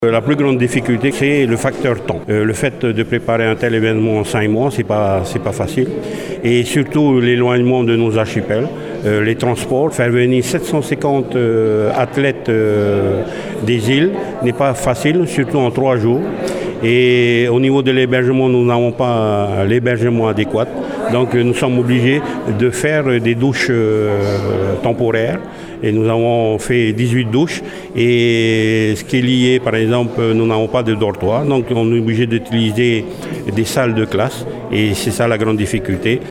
La plus grande difficulté, c'est le facteur temps. Le fait de préparer un tel événement en 5 mois, c'est pas facile. Et surtout l'éloignement de nos archipels, les transports, faire venir 750 athlètes des îles n'est pas facile, surtout en 3 jours. Et au niveau de l'hébergement, nous n'avons pas l'hébergement adéquat. Donc nous sommes obligés de faire des douches temporaires. Et nous avons fait 18 douches. Et ce qui est lié, par exemple, nous n'avons pas de dortoir. Donc on est obligé d'utiliser des salles de classe. Et c'est ça la grande difficulté.